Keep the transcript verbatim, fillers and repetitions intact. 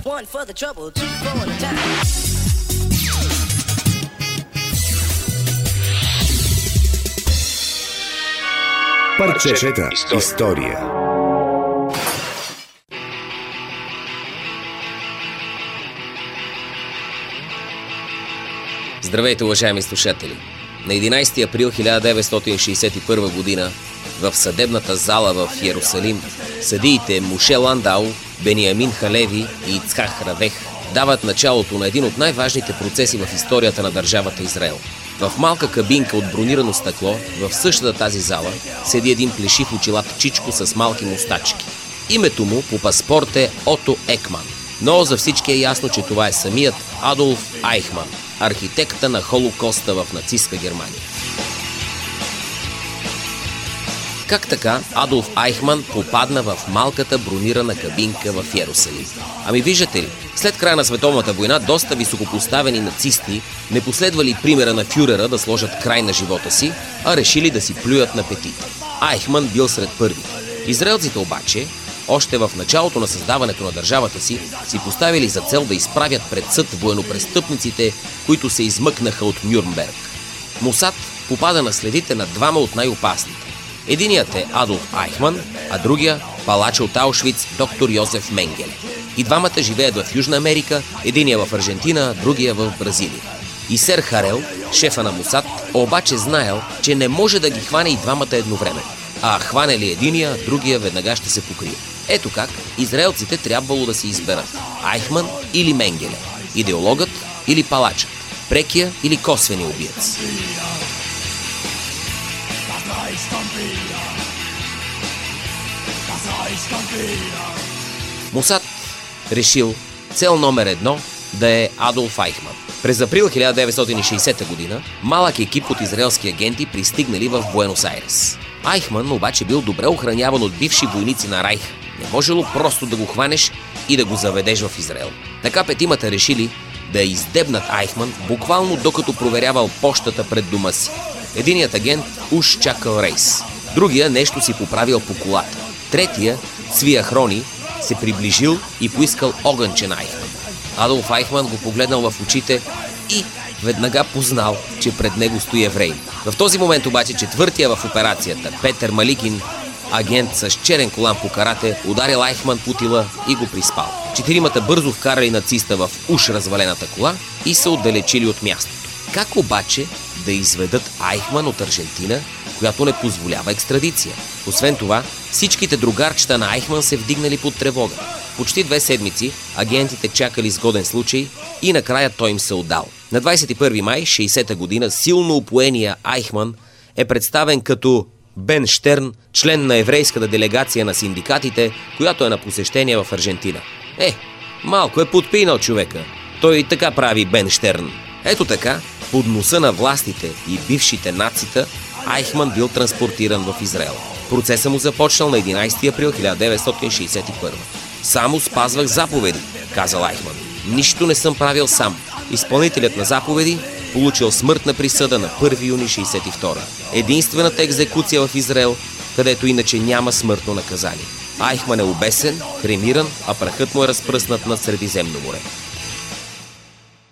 One for the trouble, two for the time. Парчета история. Здравейте, уважаеми слушатели! На единайсети април хиляда деветстотин шейсет и първа година в съдебната зала в Йерусалим съдиите Моше Ландау, Бениамин Халеви и Ицхак Равех дават началото на един от най-важните процеси в историята на държавата Израел. В малка кабинка от бронирано стъкло, в същата тази зала, седи един плешив очилат чичко с малки мустачки. Името му по паспорт е Ото Екман, но за всички е ясно, че това е самият Адолф Айхман, архитекта на Холокоста в нацистска Германия. Как така Адолф Айхман попадна в малката бронирана кабинка в Йерусалим? Ами виждате ли, след края на Световната война доста високопоставени нацисти не последвали примера на фюрера да сложат край на живота си, а решили да си плюят на петите. Айхман бил сред първите. Израелците обаче, още в началото на създаването на държавата си, си поставили за цел да изправят пред съд военнопрестъпниците, които се измъкнаха от Нюрнберг. Мосад попада на следите на двама от най-опасните. Единият е Адолф Айхман, а другия – палача от Аушвиц доктор Йозеф Менгеле. И двамата живеят в Южна Америка, единия в Аржентина, другия в Бразилия. И сер Харел, шефа на Мосад, обаче знаел, че не може да ги хване и двамата едновременно. А хване ли единия, другия веднага ще се покрие. Ето как израелците трябвало да си изберат – Айхман или Менгеле, идеологът или палачът, прекия или косвения убиец. Мосад решил цел номер едно да е Адолф Айхман. През април хиляда деветстотин шейсета година малък екип от израелски агенти пристигнали в Буенос Айрес. Айхман обаче бил добре охраняван от бивши войници на Райх. Не можело просто да го хванеш и да го заведеш в Израел. Така петимата решили да издебнат Айхман, буквално докато проверявал пощата пред дома си. Единият агент уж чакал рейс, другия нещо си поправил по колата. Третия, Цвия Хрони, се приближил и поискал огънче на Айхман. Адолф Айхман го погледнал в очите и веднага познал, че пред него стои еврей. В този момент обаче четвъртия в операцията, Петър Маликин, агент с черен колан по карате, ударил Айхман по тила и го приспал. Четиримата бързо вкарали нациста в уж развалената кола и се отдалечили от мястото. Как обаче да изведат Айхман от Аржентина, която не позволява екстрадиция? Освен това, всичките другарчета на Айхман се вдигнали под тревога. Почти две седмици агентите чакали сгоден случай и накрая той им се отдал. На двайсет и първи май шейсета година силно упоения Айхман е представен като Бен Щерн, член на еврейската делегация на синдикатите, която е на посещение в Аржентина. Е, малко е подпинал човека. Той и така прави Бен Щерн. Ето така, под носа на властите и бившите нацита, Айхман бил транспортиран в Израел. Процесът му започнал на единайсети април хиляда деветстотин шейсет и първа. Само спазвах заповеди, казал Айхман. Нищо не съм правил сам. Изпълнителят на заповеди получил смъртна присъда на първи юни шейсет и втора. Единствената екзекуция в Израел, където иначе няма смъртно наказание. Айхман е обесен, кремиран, а прахът му е разпръснат над Средиземно море.